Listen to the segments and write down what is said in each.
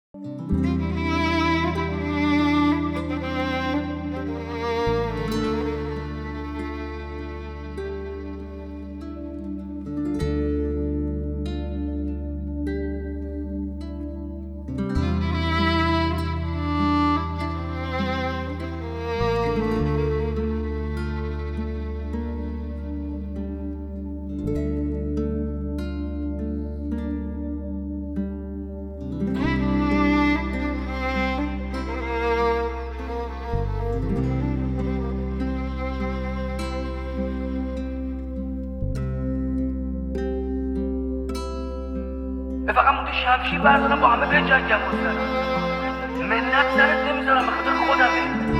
فقط مونده شمشیر بردارم با همه بجنگم واسه منت سرت نمیذارم به خاطر خودمه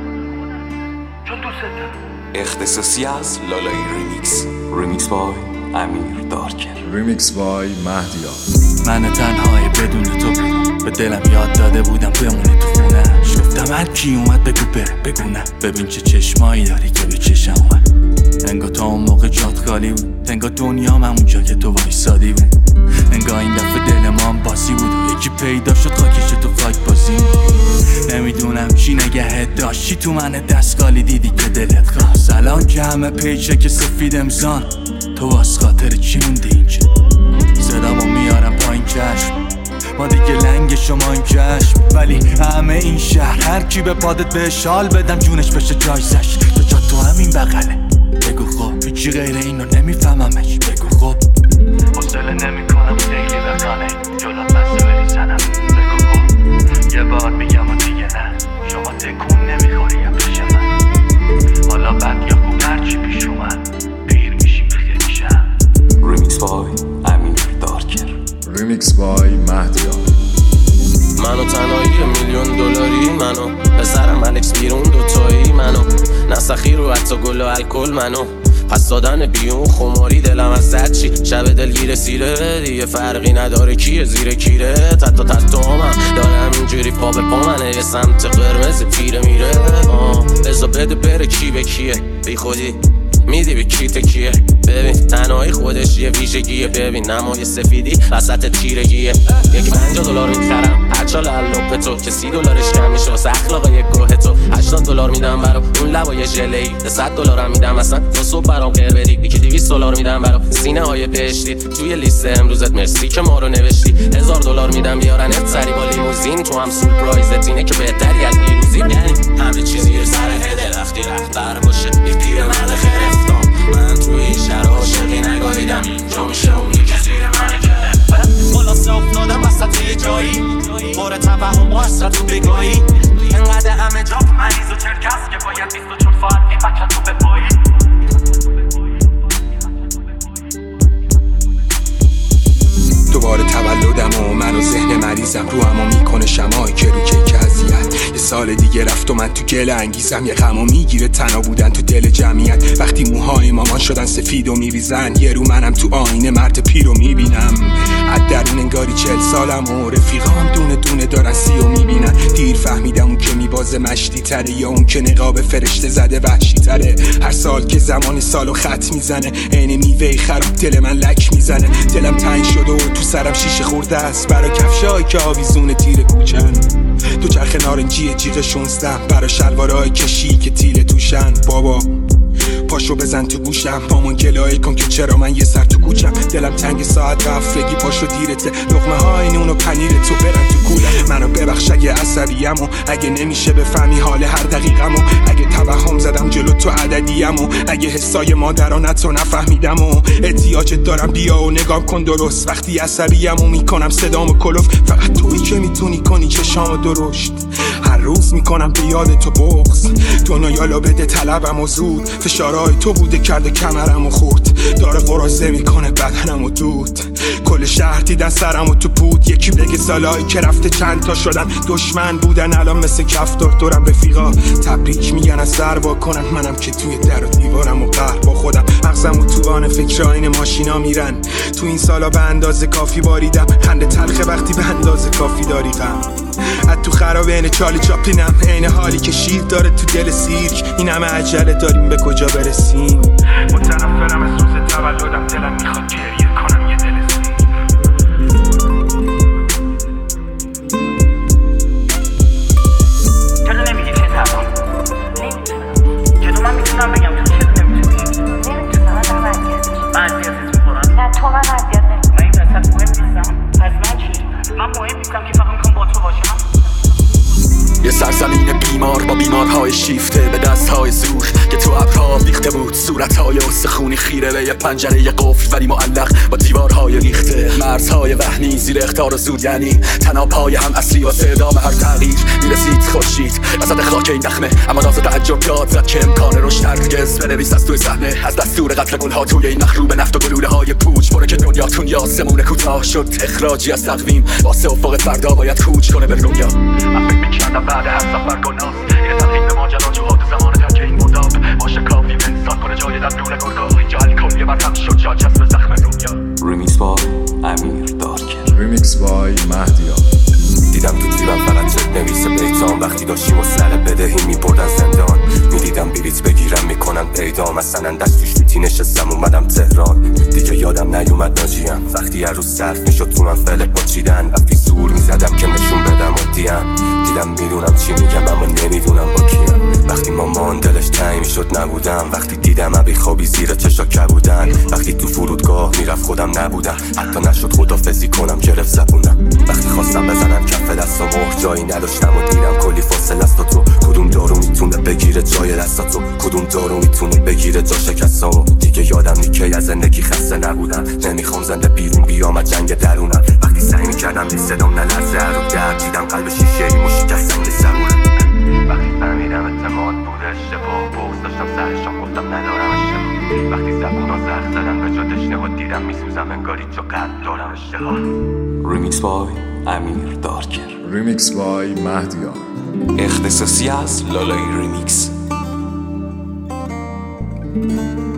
چون دوست دارم. اختصاصی از لالایی ریمیکس بای امیر دارکر، ریمیکس بای مهدیا. من تنهایی بدون تو به دلم یاد داده بودم بمونه تو خونه. گفتم هر کی اومد بگو بره، بگو نه. ببین چه چشمایی داری که به چشم اومد. انگار تا اون موقع جات خالی بود، انگار دنیام همونجا که تو وایسادی بود. انگار این دفعه دل ما هم باسی بود و یکی پیدا شد خاکش تو خاک بازی. نمیدونم چی نگهت داشتی تو من دستگالی دیدی که دلت خواست. الان که همه پیچه که سفید امزان، تو واس خاطر چی موندی اینجا؟ صدامو میارم پایین چشم، ما دیگه لنگ شما این چشم. ولی همه این شهر هر کی به پادت به شال بدم جونش بشه جایزش. تو جا تو همین بغله، بگو خب هیچی غیر اینو نمیفهممش. بگو خب حوصله نمیکنم دیگه بخانه جلوت بسته بریزنم. بگو خب یه بار میگم و دیگه نه، شما تکون نمیخوریم پیش من. حالا بد یا خوب هرچی پیش اومد پیر میشیم خیلی شم. ریمیکس بای امیر دارکر، ریمیکس بای مهدیا. منو تنهایی $1,000,000 منو پسرم الکس بیرون دوتایی منو نسخی رو حتی گل و الکل منو پس دادن بیون خماری دلم از زد چی شب دلگیر سیره دیگه فرقی نداره کیه زیر کیره. تتا من دارم اینجوری پا به پا منه یه سمت قرمز پیره میره. بزا بده بره کی به کیه بی خودی میدی به کیت کیه. ببین تنهایی خودش یه ویژگیه. ببین نمای سفیدی وسط تیرگیه. یکی $50 میخرم هرچا لالوپ تو که $30 کم میشه واسه اخلاق یک گروه تو. $80 میدم برا اون لبای ژله‌ای، $100 میدم اصلا تا صبح برام غیر بدی. یکی $200 میدم برا سینه های بهشتی توی لیست امروزت مرسی که ما رو نوشتی. $1000 میدم بیارنت سری با لیموزین تو هم سول پرایزت اینه که بهتری از دیروزی. یعنی همه چیزی سر هده وقتی رفتر باشه یک پیر مرد خرفتم. من توی این شهر عاشقی نگاهیدم اینجا میشه اونی که زیر من گرفت. خلاصه افتادم وسط یه جایی بار توهم و حسرت تو بگاهی. اینقدر همه جا مریض و چرکس که باید 24 فرقی بکت تو بپایی. دوباره تولدم و من و ذهن مریضم رو همو میکنه شمایی که رو کیک اذیت. یه سال دیگه رفت و من تو گل انگیزم. یه غمو میگیره تنها بودن تو دل جمعیت. وقتی موهای مامان شدن سفید و میریزن یه رو منم تو آینه مرد پیر رو میبینم. از درون انگاری 40 سالم و رفیقام دونه دونه دارن 30 میبینن. دیر فهمیدم اون که میبازه مشتی تره یا اون که نقاب فرشته زده وحشی تره. هر سال که زمان سالو خط میزنه عین میوه خراب دل من لک میزنه. دلم تنگ شده و تو سرم شیشه خورده است برا کفشایی که آویزون تیر کوچن. دو چرخ نارنجی جیغ 16 برا شلوارای کشی که تیله توشن. بابا پاشو بزن تو گوشم بامون گلایه کن که چرا من یه سر تو کوچم. دلم تنگ ساعت قفلگی پاشو دیرته لقمه های نون و پنیر تو برن تو کولم. منو ببخش اگه عصبیم و اگه نمیشه بفهمی حال هر دقیقم و اگه توهم زدم جلو تو عددیم و اگه حسای مادرانت رو نفهمیدم و احتیاجت دارم بیا و نگام کن درست. وقتی عصبیم و میکنم صدامو کلوف فقط تویی که میتونی کنی چشامو درشت. هر روز میکنم به یاد تو بغض دنیا بده طلبم و زود. فشارهای تو بوده کرده کمرم و خورد داره قرازه میکنه بدنم و دود. کل شهر دیدن سرم و تو بود. یکی بگه سالایی که رفته چند تا شدن دشمن بودن الان مثل کفتار دورم رفیقا تبریک میگن از سر وا کنن. منم که توی در و دیوارم و قهر با خودم مغزم و تو آن فکر آین ماشینا میرن. تو این سالا به اندازه کافی باریدم خنده تلخه وقتی به اندازه کافی داری غم. از تو خرابه این چالی چاپلینم عین حالی که شیر داره تو دل سیرک. این همه عجله داریم به کجا برسیم. متنفرم از روز تولدم دلم میخواد گریه کنم یه دل سیر. مهم نیستم که فقط میخوام با تو باشم. یه سرزمین بیمار با بیمارهای شیفته به دستهای زور که تو ابرها ریخته بود، صورتهای استخونی خیره به یه پنجره یه قفل ولی معلق با دیوارهای ریخته، مرزهای وهمی زیر اخطار و زود، یعنی تناپای هم اصلی واسه ادامه هر تغییر. میرسید خورشید وسط خاک این دخمه، اما ناز و تعجب یاد زد که امکان رشد هرگز بنویس از توی صحنه. از دستور قتل گلها توی این مخروب نفت و گلوله های پوچ بره که دنیاتون یا آسمون کوتاه شد. اخراجی از تقویم واسه افق فردا باید کوچ کنه به دنیا. من فکر می‌کردم بعد هر سفر گناست اینه تلقین به ماجراجوات زمان ترک این مدام باشه کافی انسان کنه جای در دور گرگاه. اینجا الکل یه مرهم شد جا چسب زخم دنیا. Remix by امیر دارکر. Remix by مهدیا. دیدم تو جیبم فقط چک نویسه بیتام، وقتی داشتیم و سر بدهی میبردن زندان. میدیدم بلیط بگیرم میکنن پیدا، مثلا دست توش فیتی نشستم اومدم تهران. دیگه یادم نیومد ناجیم وقتی هر روز صرف میشد تو من فلک با چیدن. وقتی زور میزدم که نشون بدم عادیم، دیدم میدونم چی میگم اما نمیدونم با کیم. وقتی مامان دلش تنگ میشد نبودم، وقتی دیدم ابی خوابی زیر چشا کبودن، وقتی تو فرودگاه میرفت خودم نبودم، حتی نشد خدافظی کنم گرفت زبونم. وقتی خواستم بزنم کف دست و مهر جایی نداشتم و دیدم کلی فاصله است. تو کدوم دارو میتونه بگیره جای دستاتو، کدوم دارو میتونه بگیره جا شکستامو. دیگه یادم نی که از زندگی خسته نبودم، نمیخوام زنده بیرون بیام از جنگ درونم. وقتی سعی میکردم بی صدام نلرزه رو درد، دیدم قلب شیشه‌ای و شکست سنگ سرونم. وقتی فهمیدم اعتماد بود اشتباه، بغض داشتم سرشم گفتم ندارم اشتباه. وقتی زبونا زخم زدم به جا دشنه دیدم میسوزم انگاری چو قلب دارم اشتباه. Remix by امیر دارکر. Remix by مهدیا. اختصاصی از لالای ریمیکس.